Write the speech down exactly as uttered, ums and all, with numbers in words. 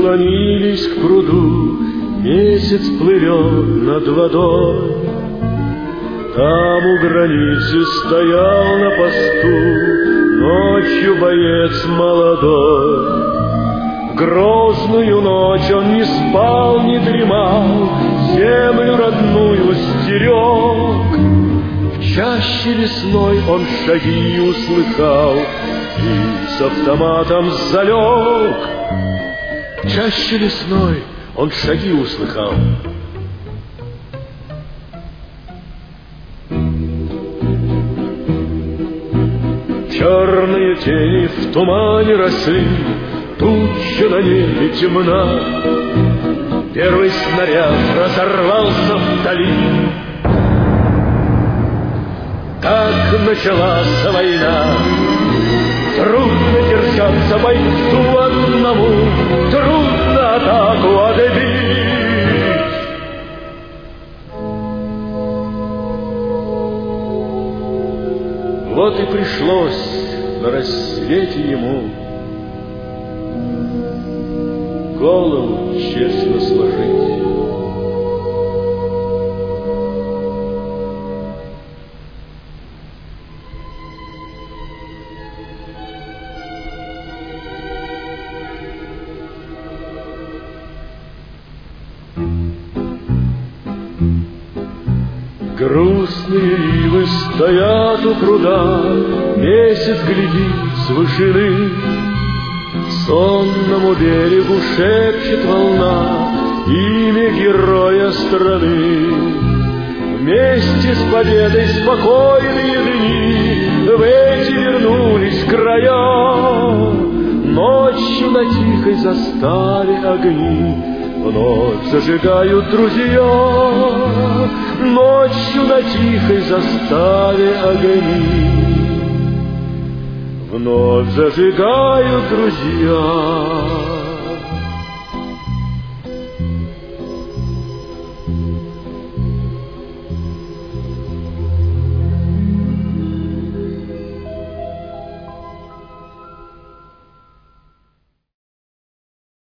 прислонились к пруду, месяц плывет над водой. Там у границы стоял на посту ночью боец молодой. Грозную ночь он не спал, не дремал, землю родную стерег. В чаще лесной он шаги услыхал и с автоматом залег. В чаще лесной он шаги услыхал. Черные тени в тумане росли, туча на небе темна. Первый снаряд разорвался вдали. Так началась война. Трудно держаться бойцу одному, трудно атаку отбить. Вот и пришлось на рассвете ему голову честно сложить. Грустные ивы стоят у пруда, месяц глядит с вышины. Сонному берегу шепчет волна имя героя страны. Вместе с победой спокойные дни в эти вернулись края. Ночью на тихой заставе огни вновь зажигают друзья. Ночью на тихой заставе огни вновь зажигают друзья.